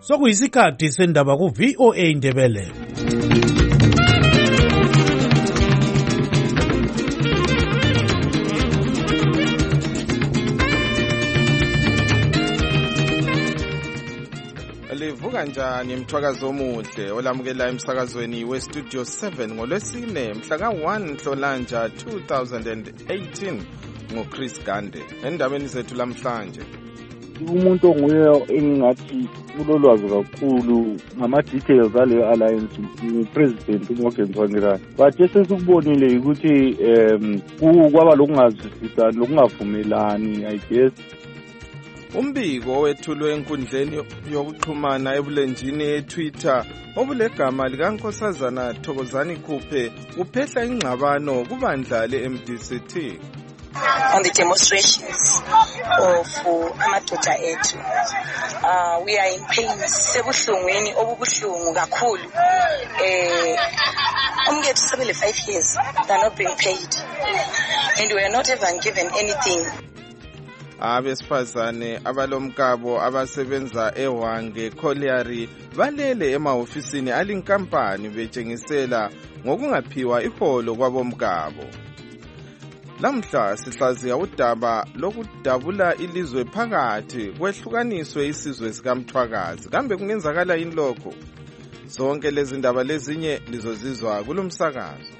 Sokuyisikhathi sendaba ku VOA Indebele. Livuka njani mthwakazo omuhle olamukela emsakazweni we Studio 7 ngolwesine mhla ka1 Nhlolanja 2018 ngoChris Gande. Endabeni zethu lamhlanje, umuntu onguye engingathi ulolwazi kakhulu ngama details aleyo alliance uPresident uMorgan Tsvangirai, but esesikubonile ukuthi kwaba lokungazwisisani lokungavumelani I guess. Umbiko owethulwe enkundleni yokuxhumana ebulenjini eTwitter obulegama likaNkosazana Thokozani Khuphe uphehla ingxabano kubandla leMDCT. On the demonstrations of amadoda ethu, we are in pain, sebuhlungwini obubuhlungu kakhulu. Umngethu sebele 5 years, they're not being paid, and we are not even given anything. Abesifazane abalomkabo abasebenza eHwange Colliery balele emahofisini alinkampani betshengisela ngokungaphiwa iholo kwabomkabo. Lamhla sihlaziya udaba lokudabula ilizwe phakathi kwehlukaniswe isizwe sikaMthwakazi. Kambe kungenzakala yini lokho? Zonke lezi ndaba lezinye lizozizwa kulomsakazo.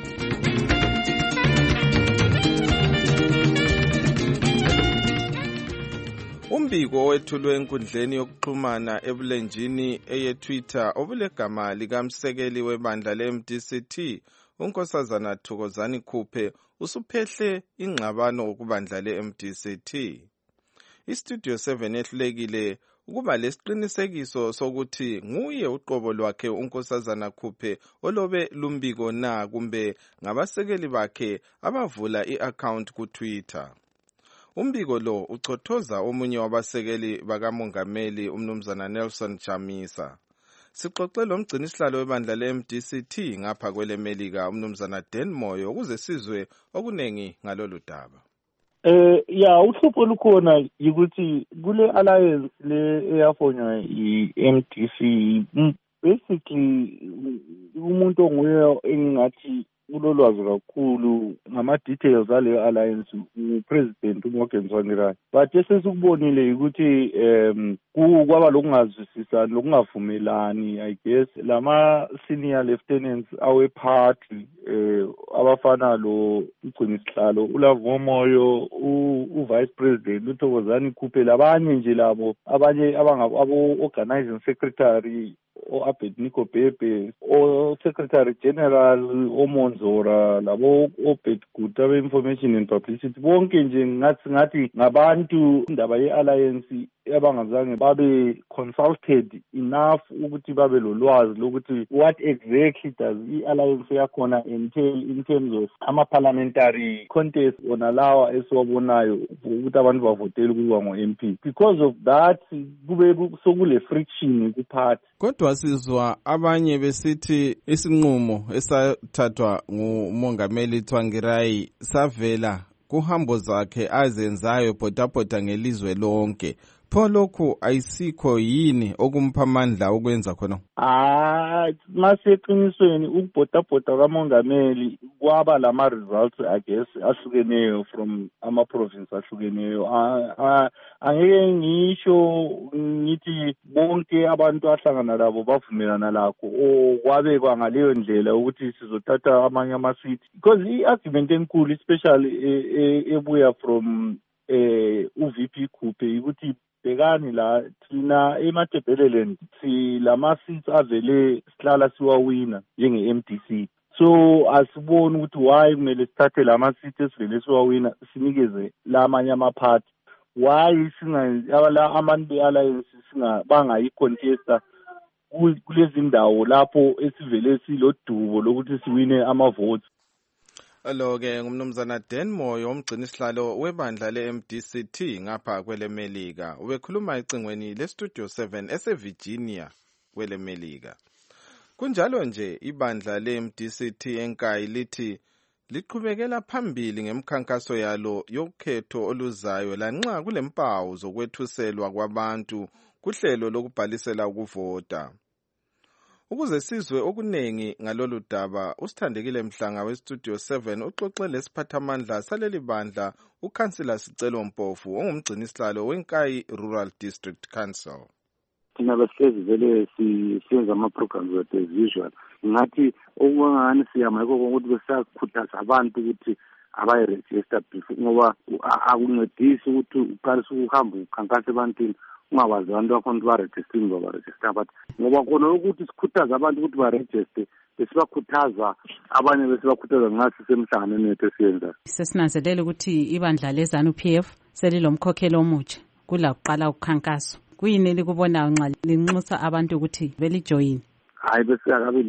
Umbiko owethulwe enkundleni yokuxhumana ebulenjini eyeTwitter obulegama likamsekeli webandla leMDCT uNkosazana Thokozani Khuphe usuphehle ingxabano ukubandla leMDCT. iStudio 7 ehlulekile ukuba lesiqinisekiso sokuthi nguye uqobo lwakhe uNkosazana Khuphe olobe lumbiko na kumbe ngabasekeli bakhe abavula i-account kuTwitter. Umbiko lo uchothoza omunye wabasekeli bakamongameli umnumzana Nelson Chamisa. Sixoxe lo mgcinisihlalo webandla leMDCT ngapha kwelemelika umnumzana Dan Moyo ukuze sizwe okunengi ngalolu daba. Uhlupho lukhona ukuthi kule alliance le eyafonywa iMDC, basically umuntu onguye engingathi ulolwazi kakhulu ngama details aleyo alliance uPresident uMorgan Tsvangirai, but esesikubonile ukuthi kwaba lokungazwisisani lokungavumelani I guess lama senior lieutenants awe party abafana lo ugcinisihlalo uLavomoyo uvice president uThokozani Khuphe labanye nje labo abanye abo organizing secretary o-Abednego Bhebhe, o-Secretary General oMonzora, labo o-Bedgood abe-Information and Publicity, bonke nje ngathi ngabantu indaba ye-alliance abangazange babe consulted enough ukuthi babe lolwazi lokuthi what exactly does i-alliance yakhona entail in terms of ama-parliamentary contest onalawa esiwabonayo ukuthi abantu bavotele ukuba ngo-MP. Because of that kube sokule friction kuphathi. Kodwa sizwa abanye besithi isinqumo esathathwa ngumongameli Tsvangirai savela kuhambo zakhe azenzayo bhodabhoda ngelizwe lonke. Pho lokhu ayisikho yini okumpha amandla okwenza khona? Maseqinisweni ukubhodabhoda kamongameli kwaba lama results I guess ahlukeneyo from ama province ahlukeneyo. Angeke ngisho ngithi bonke abantu ahlangana labo bavumelana lakho okwabekwa ngaleyo ndlela ukuthi sizothatha amanye ama seats, because i-argument enkulu especially ebuya from uVP Khuphe ukuthi bekani la thina eMatebeleland silama seats avele sihlala siwawina njenge-MDC, so asiboni ukuthi why kumele sithathe lama seats esivele siwawina sinikeze lamanye amaphathi. Why abantu be-alliance bangayi-contesta kulezi ndawo lapho esivele silodubo lokuthi siwine ama-votes. Lo-ke ngumnumzana Dan Moyo umgcinisihlalo webandla leMDCT ngapha kwelemelika. Ubekhuluma ecingweni leStudio 7 eseVirginia kwelemelika. Kunjalo nje ibandla leMDCT eNkayi lithi liqhubekela phambili ngemkhankaso yalo yokhetho oluzayo lanxa kulempawu zokwethuselwa kwabantu kuhlelo lokubhalisela ukuvota. Ukuze sizwe okuningi ngalolu daba, uSithandekile Mhlanga weStudio 7 uxoxe lesiphathamandla saleli bandla uKhansila Sicelo Mpofu ongumgcinisihlalo weNkayi Rural District Council. Thina basihlezi vele siyenza ama-programs wethu as usual. Ngathi okungani siyama yikho ukuthi besakhuthaza abantu ukuthi abayi-register before, ngoba akuncedisi ukuthi uqalise ukuhamba ukhankasa ebantwini ungabazi abantu bakhona ukuthi ba-registre baregister, but ngoba khona ukuthi sikhuthaza abantu ukuthi baregister besibakhuthaza abanye besibakhuthaza nxa sisemhlanganweni wethu esiyenzayo. Sesinanzelele ukuthi ibandla leZANU-PF selilomkhokheli omutsha kula kuqala ukhankaso. Kuyini elikubonayo nxa linxusa abantu ukuthi belijoyine? Hayi besiyakabi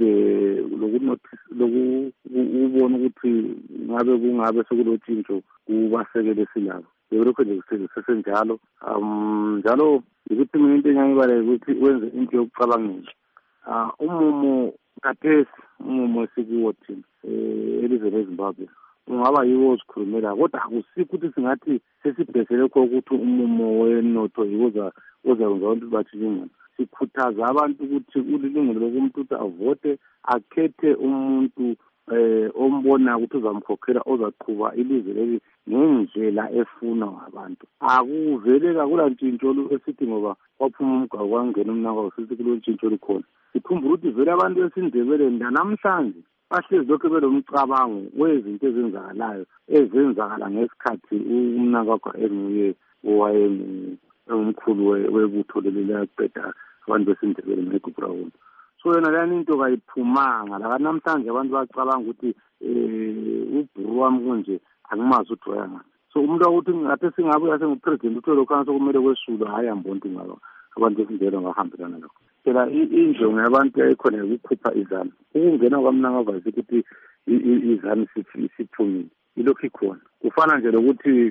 lokubona ukuthi kungabe sekulotshintsho kubasekele silabo. Lokho nje kusesenjalo. Njalo ukuthi mina into engangibaleka ukuthi wenze into yokucabangela. Umumo kathesi, umumo esikuwo thina elizweni leZimbabwe ungaba yiwo osikhulumela, kodwa akusikho ukuthi singathi sesibhesele khona ukuthi umumo wenotho yiwo ozayenza abantu bathini. Sikhuthaza abantu ukuthi ulilungelo lokumuntu ukuthi avote, akhethe umuntu ombona ukuthi uzamkhokhela ozaqhuba ilizwe leli ngendlela efuna ngabantu. Akuvele kakula ntshintsho esithi ngoba kwaphuma umgaqo kwangena umnakho sithi kulo ntshintsho likhona. Sikhumbula ukuthi vele abantu esindebeleni namhlanje bahlezi lokho belomcabango wezinto ezenzakalayo ezenzakala ngesikhathi umnakho enguye owayengumkhulu webutho leli laqeda abantu besindebele ngeGubrauni. So yena lani into kayiphumanga la namhlanje abantu bacabanga ukuthi ubhuru wami kunje angimazi ukuthi wayanga. So umuntu ukuthi ngathi singabe yasengupresident uthe lokho sokumele kwesulu hayi ambonto ngaba abantu besindebele ngahambelana lokho. Phela injongo yabantu yayikhona ukukhupha izanu. Ukungena kwamnangavazi ukuthi izanu siphumile ilokhu ikhona. Kufana nje lokuthi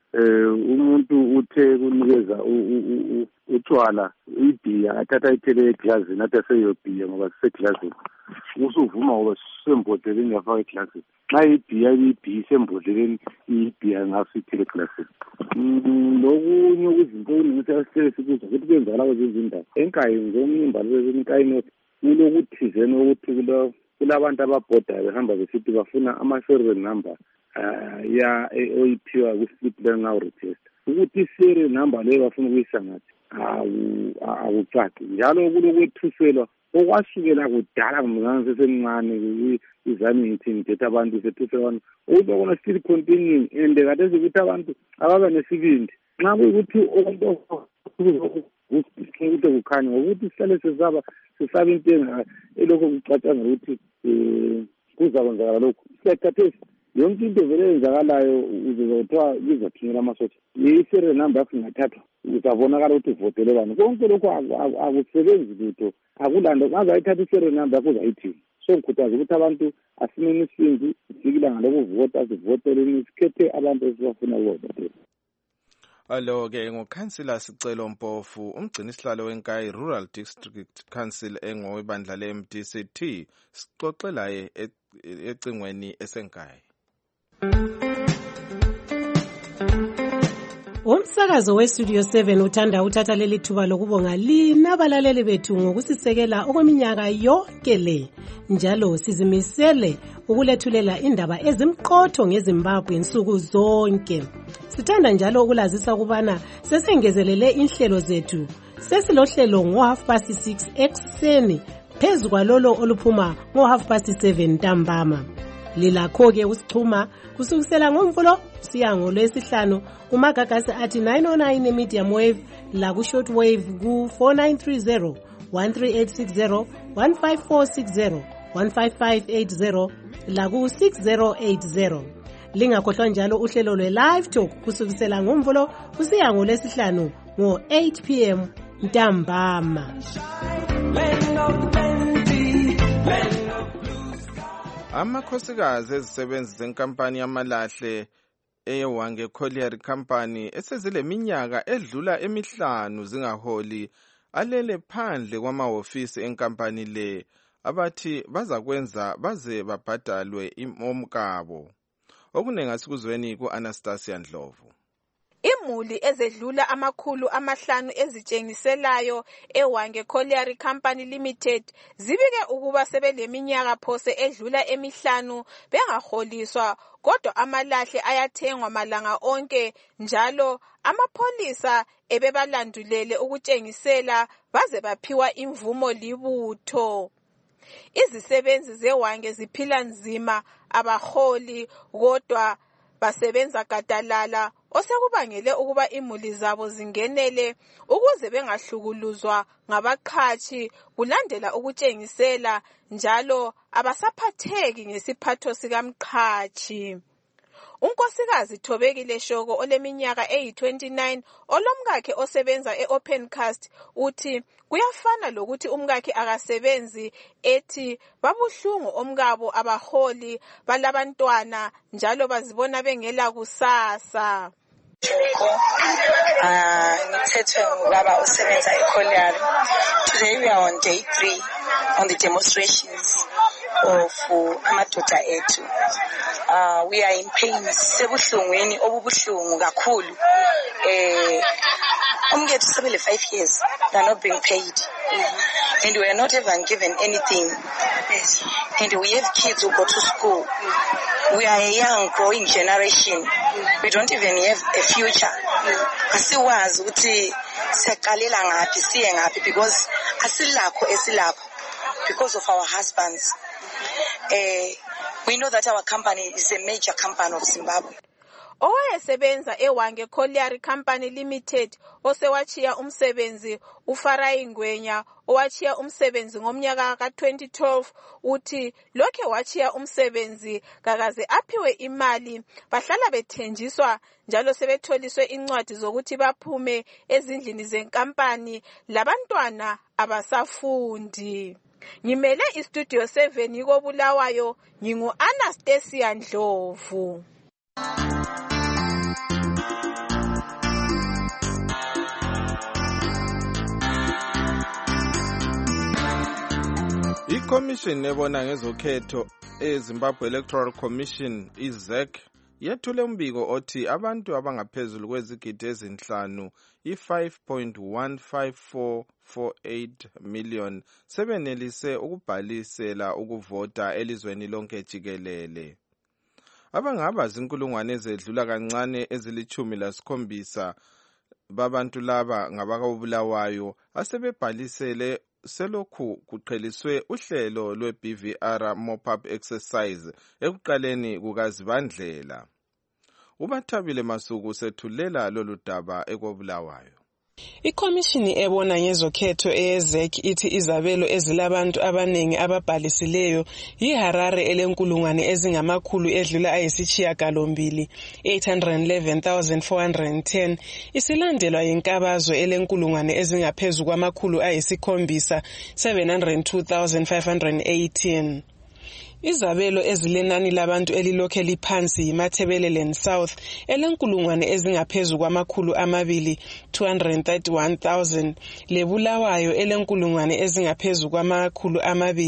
umuntu uthe kunikeza utshwala ibhiya athatha ithele eglasini athi aseyobhiya ngoba siseglazini. Usuvuma ngoba sisembodleleni yafaka eglasini. Xa ibhiya isembodleleni ibhiya ngasithele eglasini. Lokunye ukuzinto okuningi sesihlele sikuza ukuthi kwenzakala kwezindawo. Enkayi ngomunye imbali weNkayi North kulokuthizeni ukuthi kulabantu ababhodayo behamba besithi bafuna ama-serial number oyiphiwa ku-slip learning register ukuthi i-serial number leyo bafuna ukuyisa ngathi akucaci. Njalo kulokwethuselwa okwasukela kudala ngumncane sesemncane izani ngithetha abantu sethuselwana ukubona still continuing and kade ukuthi abantu ababe nesibindi nxa kuyikuthi okunto ukuthi kukhanya ngokuthi sihlale sisaba into elokho kucatshanga ukuthi kuzakwenzakala lokhu. Sikhathesi yonke into vele yenzakalayo uzothiwa izathunyelwa amasotsha. I-serial number yakho ingathathwa uzabonakala ukuthi uvotele bani. Konke lokhu akusebenzi lutho, akulanto ngaze ayithatha i-serial number yakho uzayithini. So ngikhuthaza ukuthi abantu asimeni isibindi sikilanga lokuvota sivoteleni sikhethe abantu esibafuna ukuvotela. Alo-ke nguKhansila Sicelo Mpofu, umgcinisihlalo weNkayi Rural District Council engowebandla le-MDCT, sixoxe laye ecingweni eseNkayi. Umsakazo weStudio 7 uthanda uthatha leli thuba lokubonga linabalaleli bethu ngokusisekela okweminyaka yonke le. Njalo sizimisele ukulethulela indaba ezimqotho ngeZimbabwe nsuku zonke. Sithanda njalo ukulazisa ukubana sesengezelele inhlelo zethu. Sesilohlelo ngo-6:30 ekuseni phezu kwalolo oluphuma ngo-7:30 ntambama. Lilakho-ke usichuma kusukisela ngoMvulo siya ngoLwesihlanu umagagasi athi 909 medium wave la ku short wave ku 4930 13860 15460 15580 la ku 6080. Lingakhohlwa njalo uhlelo lwe-live talk kusukisela ngoMvulo kusiya ngoLwesihlanu ngo-8 p.m. ntambama. Amakhosikazi ezisebenzi zenkampani yamalahle eyeWange Colliery Company esezile minyaka edlula emihlanu zingaholi alele phandle kwamahofisi enkampani le abathi bazakwenza baze babhadalwe omkabo. Okunenga sikuzweni ku-Anastasia Ndlovu. Izimuli ezedlula 500 ezitshengiselayo eWange Colliery Company Limited zibike ukuba sebeleminyaka phose edlula emihlanu bengaholiswa, kodwa amalahle ayathengwa malanga onke njalo amapholisa ebebalandulele ukutshengisela baze baphiwa imvumo libutho. Izisebenzi zeWange ziphila nzima, abaholi kodwa basebenza gadalala, osekubangele ukuba imuli zabo zingenele ukuze bengahlukuluzwa ngabaqhashi kulandela ukutshengisela njalo abasaphatheki ngesiphatho sikamqhashi. Unkosikazi Thobekile Shoko oleminyaka eyi-29 olomkakhe osebenza e-Opencast uthi kuyafana lokuthi umkakhe akasebenzi, ethi babuhlungu omkabo abaholi balabantwana njalo bazibona bengela kusasa. Ngithethwe ngubaba osebenza eColliery. Today we are on day 3 on the demonstrations of amadoda ethu. We are in pain, sebuhlungweni obubuhlungu kakhulu. Umkethu sebele 5 years, they are not being paid. And we are not even given anything. And we have kids who go to school. We are a young growing generation. We don't even have a future. Asiwazi ukuthi siyaqalela ngaphi siye ngaphi because asilakho esilapho because of our husbands. We know that our company is a major company of Zimbabwe. Owayesebenza eWange Colliery Company Limited osewachiya umsebenzi uFarayi Ngwenya owachiya umsebenzi ngomnyaka ka2012 uthi lokhe wachiya umsebenzi kakaze aphiwe imali, bahlala bethenjiswa njalo sebetholiswe incwadi zokuthi baphume ezindlini zenkampani, labantwana abasafundi. Ngimele iStudio 7 koBulawayo, ngingu-Anastasia Ndlovu. ICommission ebona ngezokhetho eZimbabwe Electoral Commission iZEC yethule umbiko othi abantu abangaphezulu kwezigidi ezinhlanu i-5.15448 million sebenelise ukubhalisela ukuvota elizweni lonke jikelele. Abangaba zinkulungwane ezedlula kancane ezili-17 babantu laba ngabakobulawayo asebebhalisele selokhu kuqheliswe uhlelo lwe-BVR mop-up exercise ekuqaleni kukaZibandlela. uBathabile Masuku sethulela lolu daba ekobulawayo. Ikomishini ebona ngezokhetho eYezek ithi izabelo ezilabantu abanengi ababhalisileyo yiHarare elenkulungwane ezingamakhulu edlula ayisishiyagalombili 811,410 isilandelwa yiNkabazo elenkulungwane ezingaphezulu kwamakhulu ayisikhombisa 702,518. Izabelo ezilenani labantu elilokhe liphansi yiMatabeleland South elenkulungwane ezingaphezulu kwamakhulu 231,000 leBulawayo elenkulungwane ezingaphezulu kwamakhulu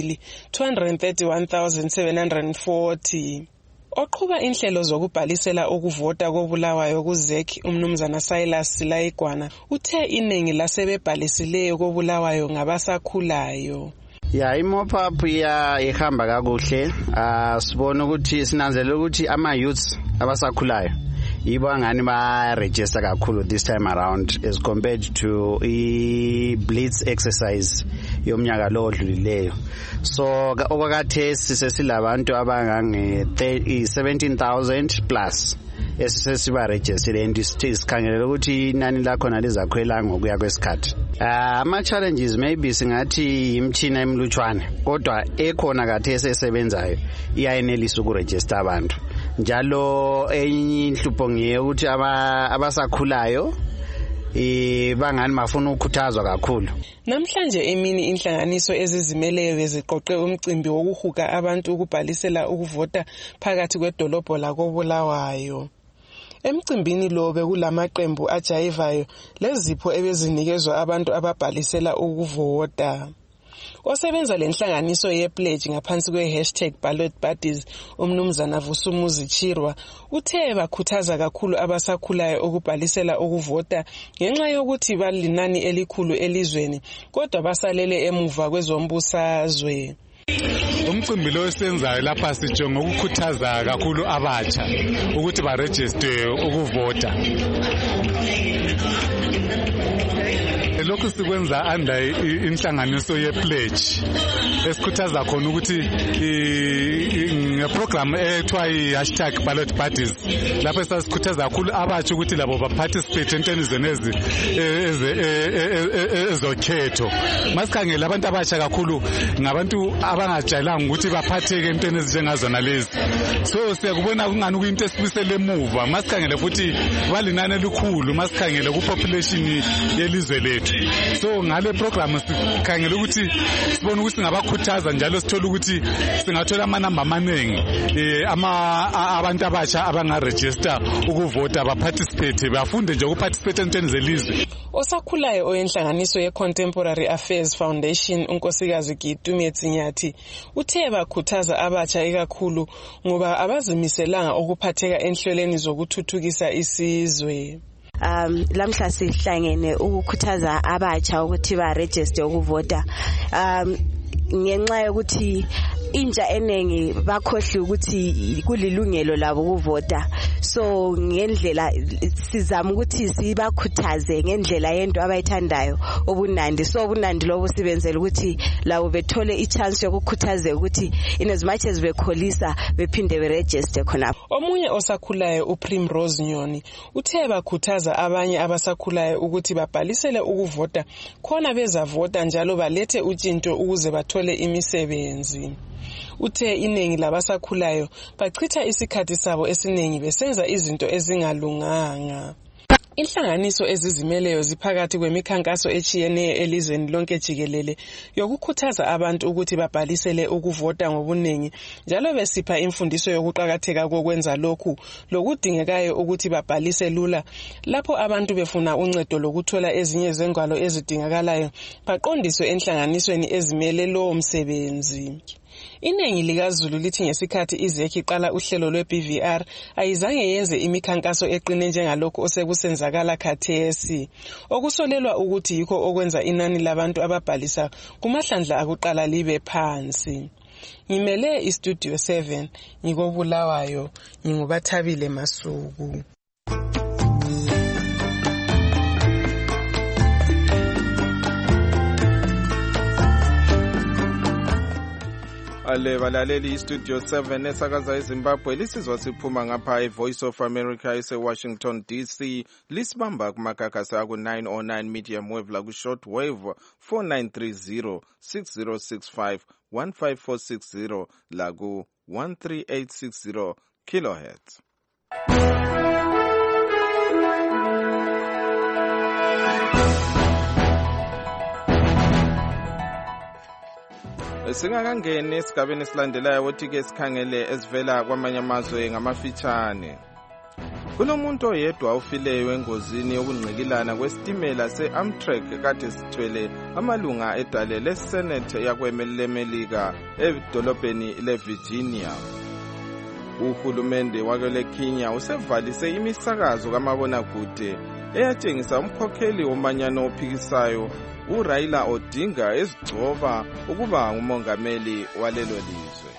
231,740. Oqhuba inhlelo zokubhalisela ukuvota koBulawayo kuZEC umnumzana Silas Silayigwana uthe iningi lasebebhalisileyo koBulawayo ngabasakhulayo. I-mop-up ihamba kakuhle. Sibona ukuthi sinanzelela ukuthi ama-youths abasakhulayo yibo angani ba-register kakhulu this time around as compared to i-blitz exercise yomnyaka lo odlulileyo. So okwakathesi sesilabantu abangange-17,000 plus esisiba-registered and sikhangelela ukuthi inani lakhona lizakhwela ngokuya kwesikhathi. Ama-challenges maybe singathi imtshina emlutshwane kodwa ekhona kathesi esebenzayo iyayenelisa ukurejista abantu. Njalo enye inhlupho ngiye ukuthi abasakhulayo bangani bafuna ukukhuthazwa kakhulu. Namhlanje emini inhlanganiso ezizimeleyo beziqoqe umcimbi wokuhuga abantu ukubhalisela ukuvota phakathi kwedolobho lakoBulawayo. Emcimbini lo bekulamaqembu ajayivayo lezipho ebezinikezwa abantu ababhalisela ukuvota. Osebenza lenhlanganiso ye-pledge ngaphansi kwe-#ballot buddies umnumzana Vusumuzi Chirwa uthe bakhuthaza kakhulu abasakhulayo ukubhalisela ukuvota ngenxa yokuthi balinani elikhulu elizweni kodwa basalele emuva kwezombusazwe. Umcimbi lo esenzayo lapha sijonga ukukhuthaza kakhulu abatsha ukuthi baregister ukuvota. Lokhu sikwenza under inhlanganiso ye-pledge esikhuthaza khona ukuthi ngeprogram ethiwa i-#ballot buddies lapho sasikhuthaza kakhulu abatsha ukuthi labo baparticipate entweni zenezi ezokhetho. Masikhangela abantu abatsha kakhulu ngabantu abangajayelanga ukuthi baphatheke entweni ezinjengazona lezi. So siyakubona kungani kuyinto esibisele emuva. Masikhangela futhi balinani elikhulu masikhangela ku-population yelizwe lethu. So ngale program sikhangela ukuthi sibone ukuthi singabakhuthaza njalo sithola ukuthi singathola amanamba amaningi abantu abatsha abangaregister ukuvota baparticipate bafunde nje ukuparticipate entweni zelizwe. Osakhulayo oyenhlanganiso ye-Contemporary Affairs Foundation unkosikazi Gitume Tsinyathi uthe bakhuthaza abatsha ikakhulu ngoba abazimiselanga ukuphatheka enhlelweni zokuthuthukisa isizwe. Lamhla sihlangene ukukhuthaza abatsha ukuthi baregister ukuvota ngenxa yokuthi intsha enengi bakhohle ukuthi kulilungelo labo ukuvota. So ngendlela sizama ukuthi sibakhuthaze ngendlela yento abayithandayo obunandi. So obunandi lobo sibenzela ukuthi labo bethole ichance yokukhuthaza ukuthi in as much as bekholisa bephinde beregister khona. Omunye osakhulayo uPrimrose Nyoni uthe bakhuthaza abanye abasakhulayo ukuthi babhalisele ukuvota khona bezavota njalo balethe utshintsho ukuze bathole imisebenzi. Uthe iningi labasakhulayo bachitha isikhathi sabo esiningi besenza izinto ezingalunganga. Inhlanganiso ezizimeleyo ziphakathi kwemikhankaso echiyeneyo elizweni lonke jikelele yokukhuthaza abantu ukuthi babhalisele ukuvota ngobuningi njalo besipha imfundiso yokuqhakatheka kokwenza lokhu lokudingekayo ukuthi babhalise lula lapho abantu befuna uncedo lokuthola ezinye zengwalo ezidingakalayo baqondiswe enhlanganisweni ezimele lo msebenzi. Iningi likaZulu lithi ngesikhathi izekhi iqala uhlelo lwe-BVR ayizange yenze imikhankaso eqine njengalokho osekusenzakala khathesi okusolelwa ukuthi yikho okwenza inani labantu ababhalisa kumahlandla akuqala libe phansi. Ngimele iStudio 7 ngikobulawayo ngingubathabile Masuku. Ale balaleli iStudio 7 esakaza eZimbabwe lisizwa siphuma ngapha eVoice of America eseWashington DC lisibamba kumakakasi aku-909 medium wave laku-short wave 4930 6065 15460 laku-13860 kilohertz. Singakangeni esigabeni esilandelayo wothi-ke sikhangele ezivela kwamanye amazwe ngamafitshane. Kunomuntu oyedwa ofileyo engozini yokungqikilana kwesitimela se-Amtrak kade sithwele amalunga edale leSenate yakweMelika edolobheni leVirginia. Uhulumende wakele Kenya usevalise imisakazo kamabonakude eyatshengisa umkhokheli womanyano ophikisayo uRaila Odinga ezigcoba ukuba ngumongameli walelo lizwe.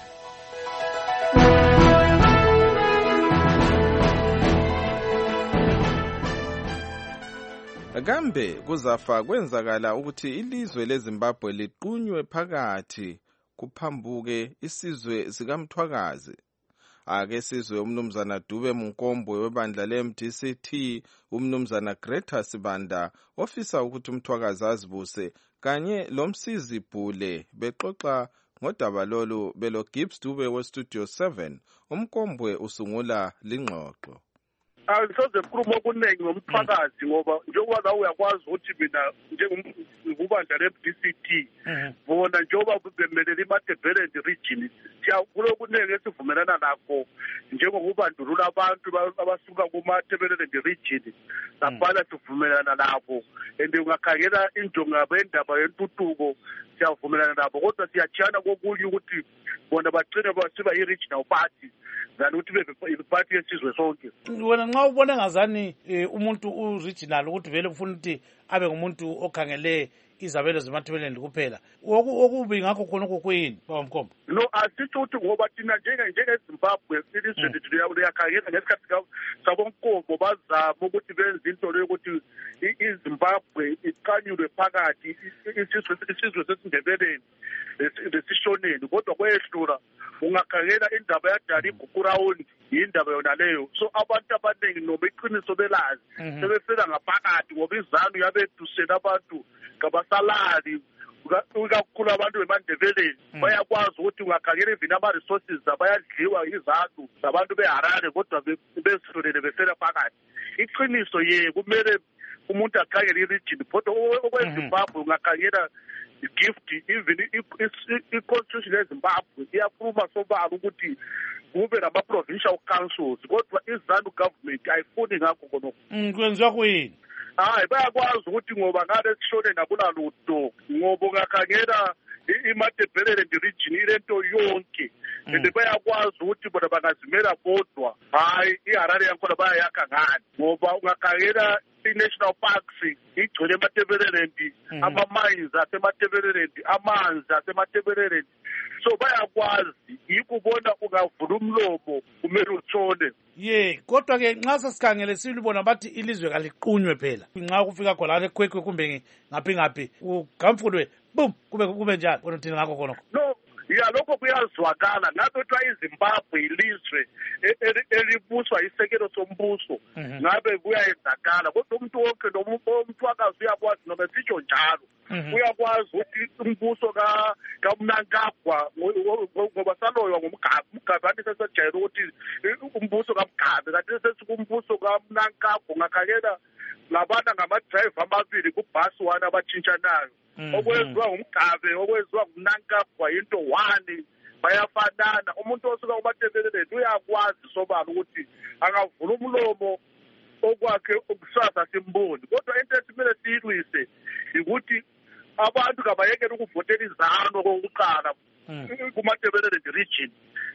Kambe kuzafa kwenzakala ukuthi ilizwe leZimbabwe liqunywe phakathi kuphambuke isizwe sikaMthwakazi. Ake sizwe umnumzana Dube Munkombwe webandla le-MDCT, umnumzana Greta Sibanda ofisa ukuthi uMthwakazi azibuse kanye lomsizi Bhule bexoxa ngodaba lolu belo Gibbs Dube weStudio 7. Umkombwe usungula lingxoxo. Angisoze kukhuluma okuningi ngomphakathi ngoba njengoba la uyakwazi ukuthi mina njengobandla le-DCT bona njengoba bemelela iMatabeleland region siyakhuluma okuningi esivumelana nakho njengokubandulula abantu abasuka kuMatabeleland region labhala sivumelana nabo and ungakhangela injongo yabo endaba yentuthuko siyavumelana nabo kodwa siyachiyana kokunye ukuthi bona bagcine basiba i-regional party than ukuthi bebe-party yesizwe sonke. Wena nxa ubona ngazani umuntu u-regional ukuthi vele kufuna ukuthi abe ngumuntu okhangele izabelo zeMatabeleland kuphela okubi ngakho khonokho kuyini baba Mkhombo? No, asitsho ukuthi ngoba thina njengeZimbabwe ilizwe lethu liyakhangela ngesikhathi saboNkombo bazama ukuthi benze into yokuthi iZimbabwe iqanyulwe phakathi isizwe sesiNdebeleni lesishoneni kodwa kwehlula ungakhangela indaba yadala igugurawundi yindaba yona leyo. So abantu abaningi noma iqiniso belazi sebefela ngaphakathi ngoba izanu yabedusela abantu ngabasalali kakhulu abantu beMandebeleni bayakwazi ukuthi ungakhangela even ama-resources bayadliwa izanu zabantu beHarare kodwa bezihlolele befela phakathi. Iqiniso kumele umuntu akhangele i-region kodwa okweZimbabwe ungakhangela gift even i-constitution yeZimbabwe iyakhuluma sobala ukuthi kube nama-provincial councils kodwa izanu government ayifuni ngakho khonokho. Kwenziwa kuyini? Hayi bayakwazi ukuthi ngoba ngale sishoneni akunalutho ngoba ungakhangela iMatabeleland region ilento yonke and bayakwazi ukuthi bona bangazimela bodwa hayi iHarare yakhona bayayakha ngani ngoba ungakhangela i-national parks igcwele eMatabeleland ama-mines aseMatabeleland amanzi aseMatabeleland so bayakwazi yikubona ungavula umlomo kumele uthole. Kodwa-ke nxa sesikhangele silibona bathi ilizwe kaliqunywe phela nxa kufika khona ekhwekhwe kumbe ngaphi ugamfulwe bum kube njalo bona thina ngakho khonokho. No, lokho kuyazwakala ngabe kuthiwa iZimbabwe ilizwe elibuswa isekelo sombuso ngabe kuyayenzakala kodwa umuntu wonke nomthwakazi uyakwazi noma sitsho njalo uyakwazi ukuthi umbuso kaMnangagwa ngoba saloywa ngumgabe kanti sesejayele ukuthi umbuso kaMgabe kanti sesikumbuso kaMnangagwa ungakhangela labana ngama-drive amabili kubhasi one abatshintshanayo okwenziwa ngumgabe okwenziwa nguMnangagwa into one bayafanana. Umuntu osuka kuMatabeleland uyakwazi sobala ukuthi angavula umlomo okwakhe ukusasa simboni kodwa into esimele siyilwise ukuthi abantu kabayekela ukuvotela izano kokuqala kuMatabeleland region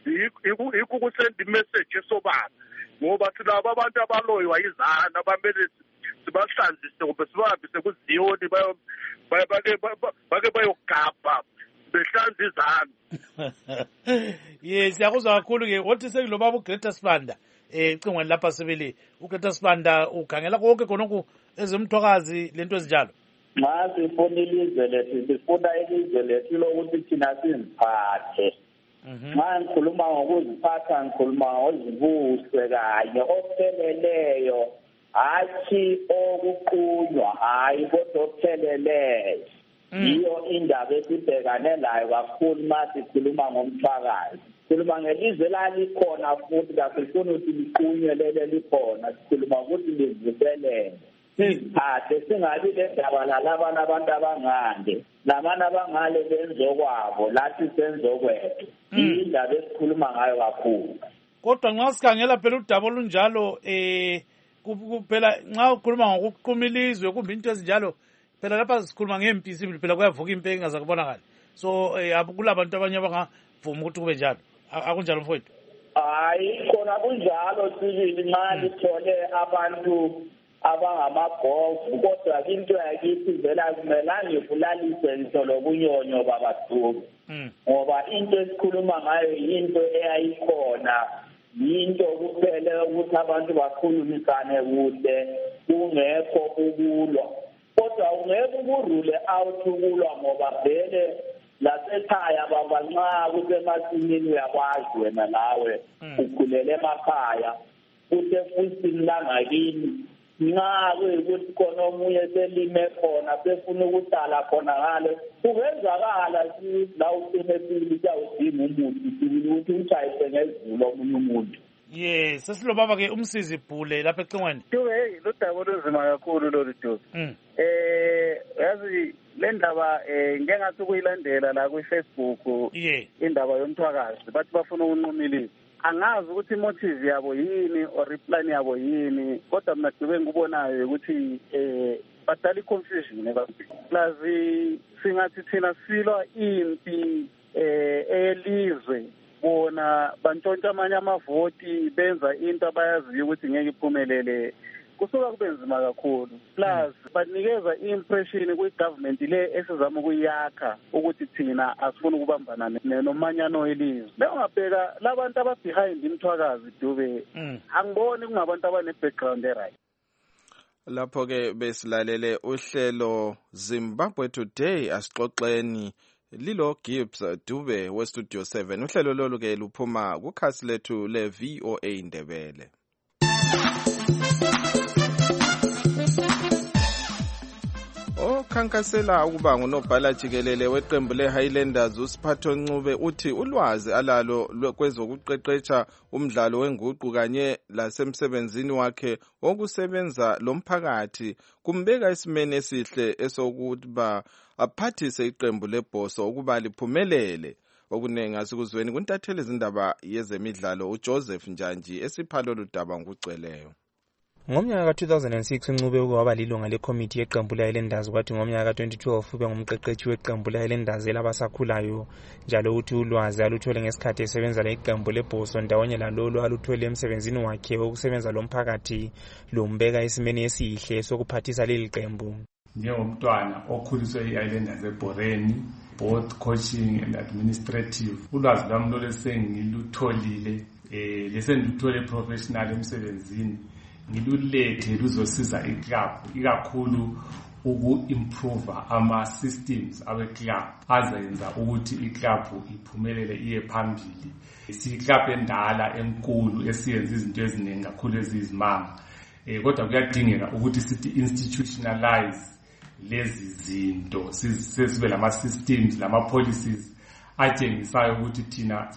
yikho ukusenda imessage esobala ngoba silabo abantu abaloywa izana abamele sibahlanzise kumbe sibahambise kuZiyoni bake bayogabha behlanza izana. Siyakuzwa kakhulu-ke wothi sekilobaba uGreta Sibanda ecingweni lapha sebele uGreta Sibanda ukhangela konke khonokho ezemthwakazi lento ezinjalo. Nxa sifuna ilizwe lethu sifuna ilizwe lethu lokuthi thina siziphathe. Nxa ngikhuluma ngokuziphatha ngikhuluma ngozibuswe kanye okupheleleyo hayi okuqunywa hayi kodwa okupheleleyo. Iyo indaba esibhekane layo kakhulu uma sikhuluma ngomthwakazi. Sikhuluma ngelizwe lalikhona futhi kasifuni ukuthi liqunywe lele likhona sikhuluma ukuthi livuselele. Siziphathe singabi le ndaba lalabana abantu abangande labana abangale benzokwabo lathi senzokwethu indaba esikhuluma ngayo kakhulu. Kodwa nxa sikhangela phela udaba olunjalo kuphela nxa ukhuluma ngokuquma ilizwe kumbe into ezinjalo phela lapha sikhuluma ngempi sibili phela kuyavuka impi engaze kubonakala so kulabantu abanye abangavuma ukuthi kube njalo akunjalo mfowethu. Hayi khona kunjalo sibili nxa lithole abantu abangamagovu kodwa into yakithi vela kumelanga ibulalise ntolo kunyonyo babathubi ngoba into esikhuluma ngayo yinto eyayikhona yinto kuphela ukuthi abantu bakhulumisane kuhle kungekho ukulwa kodwa ungeke ukurule out ukulwa ngoba vele lasekhaya baba nxa kusemasimini uyakwazi wena nawe ukhulele emakhaya kuthe futhi langakini nxa kuyikuthi khona omunye selime khona sefuna ukuhlala khona ngale kungenzakala la usemepili siyawudinga umuthi sibili ukuthi utshayise ngezulu omunye umuntu Yes, sesilobaba ke umsizi Bhule lapha ecingweni. Hey, lo daba olunzima kakhulu lolu Dube. Yazi le ndaba ngeke ngathi ukuyilandela la ku-Facebook indaba yomthwakazi bathi bafuna ukunqumilisa. Angazi ukuthi imotive yabo yini or iplan yabo yini, kodwa mina Dube ngikubonayo ukuthi badala i-confusion ebantwini. Plus singathi thina silwa impi elizwe bona bantshontsha amanye amavoti benza into abayaziyo ukuthi ngeke iphumelele, kusuka kube nzima kakhulu. Plus banikeza i-impression kwi-government le esizama ukuyakha ukuthi thina asifuni ukubambana nomanyano welizwe. Bengabheka labantu ababehind imthwakazi Dube, angiboni kungabantu abane-background right. Lapho ke besilalele uhlelo Zimbabwe Today asixoxeni Lilo Gibbs Dube weStudio 7. Uhlelo lolu ke luphuma kukhasi lethu le VOA Indebele. Okhankasela ukuba ngunobhala jikelele weqembu leHighlanders uSiphatho Ncube uthi ulwazi alalo kwezokuqeqesha umdlalo wenguqu kanye lasemsebenzini wakhe wokusebenza lomphakathi kumbeka esimeni esihle esokuba aphathise iqembu lebhoso ukuba liphumelele. Okunengi asikuzweni kuntatheli izindaba yezemidlalo uJoseph Njanji esiphalo ludaba ngugcweleyo. Ngomnyaka ka-2006 uNcube waba lilunga lekomiti yeqembu leHighlanders kwathi ngomnyaka ka-2012 ube ngumqeqeshi weqembu leHighlanders elabasakhulayo, njalo uthi ulwazi aluthole ngesikhathi esebenza leqembu lebhoso ndawonye lalolo aluthole emsebenzini wakhe wokusebenza lomphakathi lombeka esimeni esihle sokuphathisa leli qembu. Njengomntwana okhuliswe eHighlanders eBoreni, both coaching and administrative, ulwazi lwami lolu sengilutholile lesengiluthole professional emsebenzini ngilulethe luzosiza iclub ikakhulu uku-improve ama-systems awe-club azenza ukuthi iclub iphumelele iye phambili. Siyiclub endala enkulu esiyenza izinto eziningi kakhulu eziyizimanga, kodwa kuyadingeka ukuthi sithi institutionalize lezi zinto, sibe lama-systems lama-policies atshengisayo ukuthi thina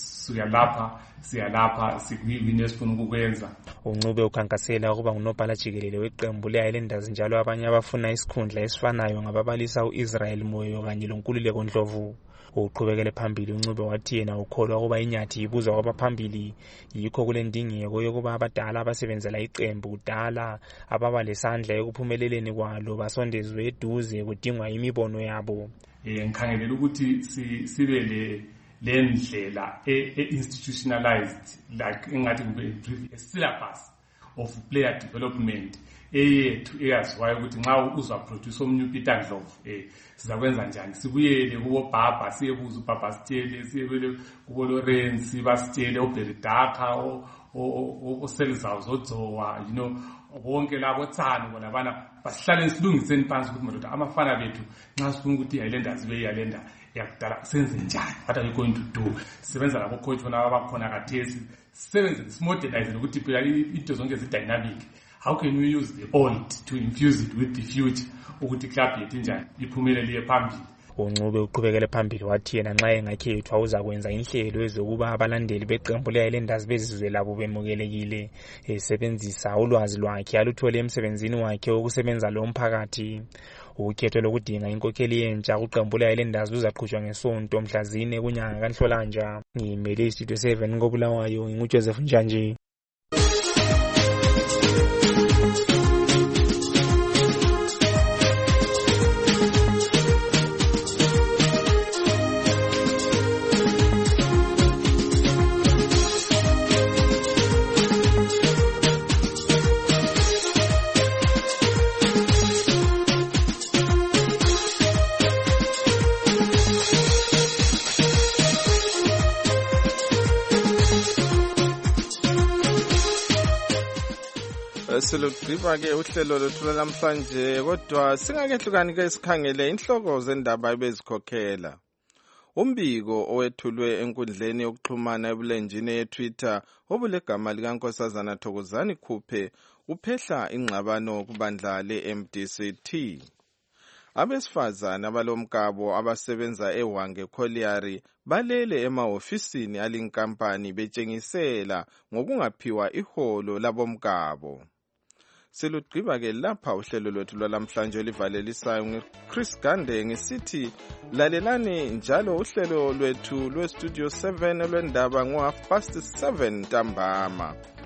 siyalapha sikuyini esifuna ukukwenza. uNcube ukhankasela ukuba ngunobhala jikelele weqembu leHighlanders njalo abanye abafuna isikhundla esifanayo ngababalisa uIsrael Moyo kanye loNkululeko Ndlovu. Uqhubekele phambili uNcube wathi yena ukholwa ukuba inyathi ibuzwa kwabaphambili, yikho kule ndingeko yokuba abadala abasebenzela iqembu kudala ababa lesandla ekuphumeleleni kwalo basondezwe eduze kudingwa imibono yabo. Ngikhangelela ukuthi sibe lendlela institutionalized like engathi kube a syllabus of player development eyethu eyaziwayo ukuthi nxa uzaproduce omnye uPeter Ndlovu sizakwenza njani, sibuyele kubo Baba siyebuza uBaba sitshele, siyebele kubo Lawrence basitshele oBeridaka oSelzawu zoDzowa, bonke labo Tsano bona bana basihlale silungiseni phansi ukuthi madoda amafana bethu nxa sifuna ukuthi iHighlanders beyiHighlander yakudala senze njani, what are we going to do. Sisebenza labo coach bona abakhona kathesi, sisebenze simodernize ukuthi phela into zonke zi-dynamic. How can we use the old to infuse it with the future ukuthi club yethu njani iphumelele phambili. uNcube uqhubekele phambili wathi yena nxa engakhethwa uzakwenza inhlelo ezokuba abalandeli beqembu leHighlanders bezizwe labo bemukelekile, esebenzisa ulwazi lwakhe aluthole emsebenzini wakhe wokusebenza lomphakathi. Ukhetho lokudinga inkokheli yentsha kuqembu leHighlanders luzaqhutshwa ngeSonto mhla 4 kunyanga kaNhlolanja. Ngimele iStudio 7 koBulawayo, nginguJoseph Njanji. Silugqiba-ke uhlelo lethu namhlanje, kodwa singakehlukani-ke sikhangele inhloko zendaba ebezikhokhela. Umbiko owethulwe enkundleni yokuxhumana ebulenjini yeTwitter obulegama likaNkosazana Thokozani Khuphe uphehla ingxabano kubandla le-MDC-T. Abesifazana abalomkabo abasebenza eHwange Colliery balele emahofisini alinkampani betshengisela ngokungaphiwa iholo labomkabo. Silugqiba-ke lapha uhlelo lwethu lwalamhlanje olivalelisayo nguChris Gande ngisithi lalelani njalo uhlelo lwethu lweStudio 7 lwendaba ngo 7:30 ntambama.